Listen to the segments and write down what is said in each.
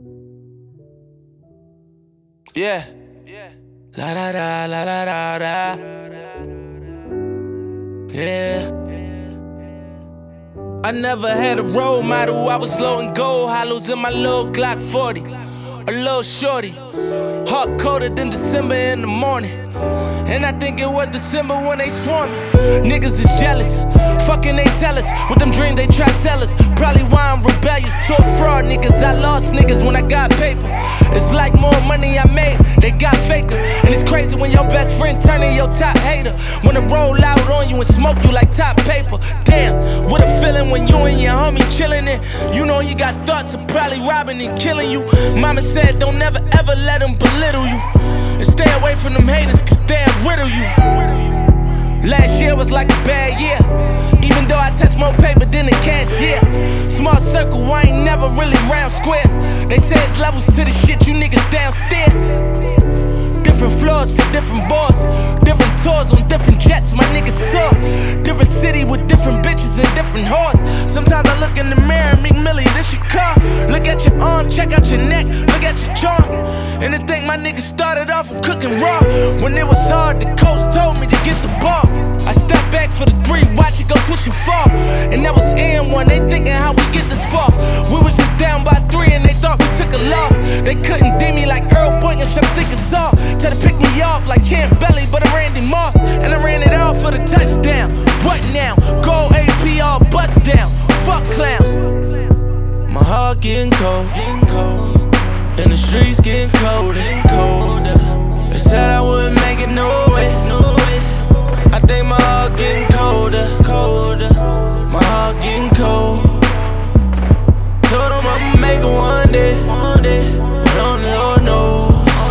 Yeah. La da da la da da da. Yeah. I never had a role model. I was low and gold hollows in my little Glock 40. A little shorty, heart colder than December in the morning. And I think it was December when they swarmed me. Niggas is jealous, fucking they tell us. With them dreams they try sell us. Probably why I'm rebellious to a fraud niggas. I lost niggas when I got paper. It's like more money I made, they got faker. And it's crazy when your best friend turn in your top hater. Wanna roll out on you and smoke you like top paper. Damn, what a feeling when you and your homie chillin' it. You know he got thoughts of probably robbing and killing you. Mama said don't never ever let them belittle you. And stay away from them haters cause they'll riddle you. Last year was like a bad year, even though I touched more paper than a cashier. Small circle, I ain't never really round squares. They say it's levels to the shit, you niggas downstairs. Different floors for different boys, different tours on different jets, my niggas saw. Different city with different bitches and different whores. Sometimes I look in the mirror, Meek Millie, this your car. Look at your arm, check out your neck, look at your charm. And to think my niggas started off from cooking raw. When it was hard, the coach told me to get the ball. I stepped back for the 3, watch it go switch and fall. And that was M1, they thinking how we get this far. We was just down by 3 and they thought we took a loss. They couldn't dim me like Earl Boynton and Chuck Stickers saw. Try to pick me off like Champ Belly, but I'm Randy Moss. And I ran it all for the touchdown. What now? Gold AP all bust down. Fuck clowns. My heart getting cold, and the streets getting cold and colder. They said I wouldn't make it, no way. I think my heart getting colder. My heart getting cold. Told them I'ma make it one day, but only Lord knows.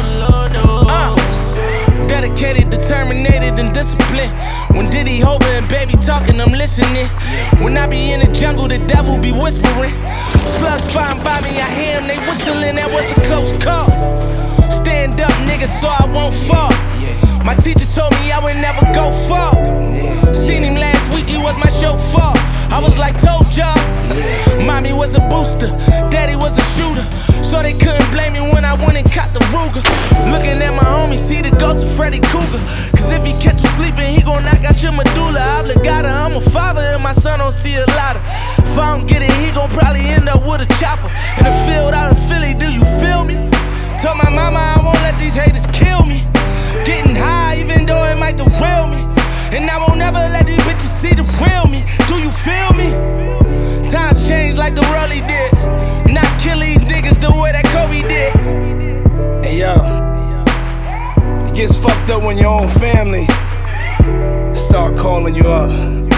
Dedicated, determined, and disciplined. When Diddy, Hova, and Baby talking, I'm listening. When I be in the jungle, the devil be whispering. Slugs flying by me, I hear them, they whistling. That was a close call. Stand up, nigga, so I won't fall. My teacher told me I would never go far. Seen him last week, he was my chauffeur. I was like, told y'all. Mommy was a booster, daddy was a shooter. So they couldn't blame me when I went and caught the Ruger. Looking at my homie, see the ghost of Freddy Krueger. Cause if he catch you sleeping, he gon' knock out your medulla oblongata. I'm a father and my son don't see a lot of. If I don't get it, he gon' probably end up with a chopper. In the field out in Philly, do you feel me? Told my mama I won't let these haters kill me. Getting high even though it might derail me. And I won't ever let these bitches see the real me. Do you feel me? Times change like the Rollie did. Not kill these niggas the way that Kobe did. Hey yo, it gets fucked up when your own family start calling you up.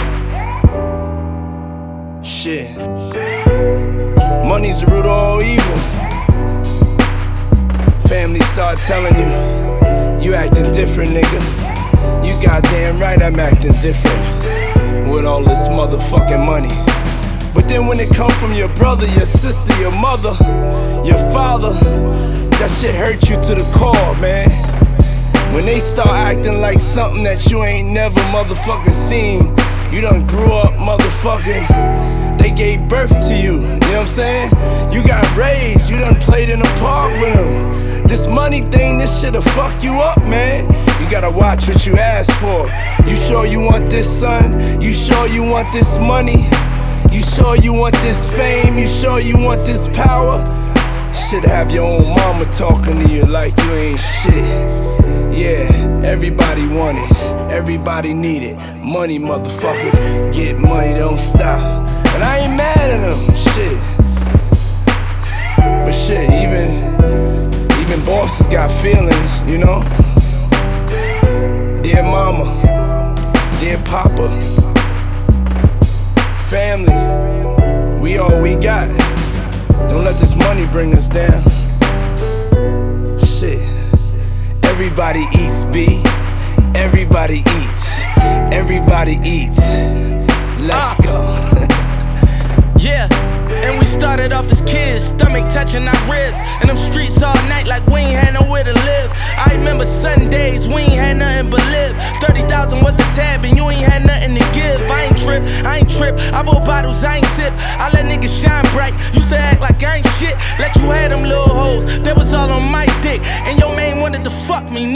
Shit. Money's the root of all evil. Family start telling you acting different, nigga. You goddamn right I'm acting different with all this motherfucking money. But then when it come from your brother, your sister, your mother, your father, that shit hurt you to the core, man. When they start acting like something that you ain't never motherfucking seen. You done grew up motherfucking, they gave birth to you, you know what I'm saying? You got raised, you done played in the park with them. This money thing, this shit'll fuck you up, man. You gotta watch what you ask for. You sure you want this, son? You sure you want this money? You sure you want this fame? You sure you want this power? Should have your own mama talking to you like you ain't shit. Yeah, everybody want it, everybody need it. Money, motherfuckers, get money, don't stop. And I ain't mad at them, shit. But shit, even bosses got feelings, you know? Dear mama, dear papa, family, we all we got. Don't let this money bring us down. Shit. Everybody eats, B. Everybody eats. Everybody eats. Let's go. Yeah, and we started off as kids, stomach touching our ribs. In them streets all night like we ain't had nowhere to live. I remember Sundays, we ain't had nothing but live. 30,000 worth of tab and you ain't had nothing to give. I ain't trip, I bought bottles, I ain't sip. I let niggas shine bright, used to act like I ain't shit. Let you have them little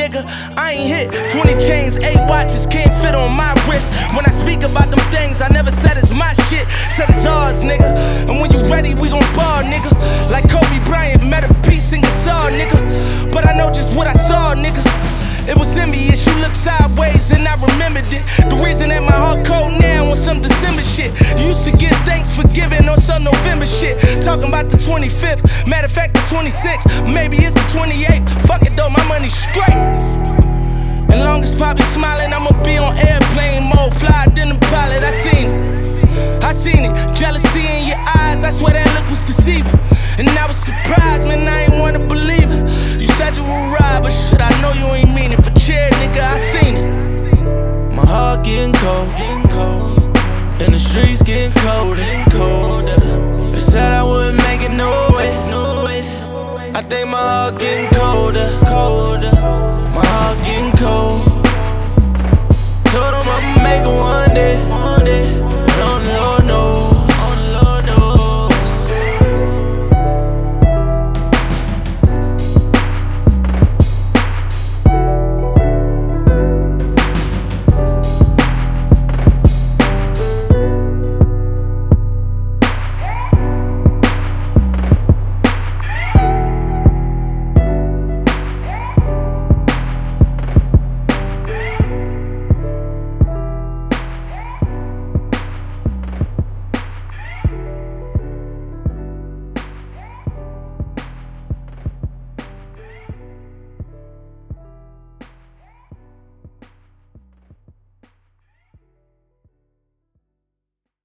nigga, I ain't hit. 20 chains, 8 watches, can't fit on my wrist. When I speak about them things, I never said it's my shit. Said it's ours, nigga. And when you ready, we gon' ball, nigga. Like Kobe Bryant, met a piece in guitar, nigga. But I know just what I saw, nigga. It was envious, you look sideways and I remembered it. The reason that my heart cold now on some December shit. You used to get thanks for giving on some November shit. Talking about the 25th, matter of fact the 26th. Maybe it's the 28th, fuck it though, my money's straight. And long as Poppy smiling, I'ma be on airplane mode. Fly than the pilot, I seen it, jealousy in your eyes, I swear that look was deceiving. And I was surprised, man, I ain't wanna believe it. You said you would ride, but shit, I know you ain't mean it. But yeah, nigga, I seen it. My heart getting cold, and the streets getting colder. They said I wouldn't make it, no way. I think my heart getting colder. My heart getting cold. Told 'em I'ma make it one day.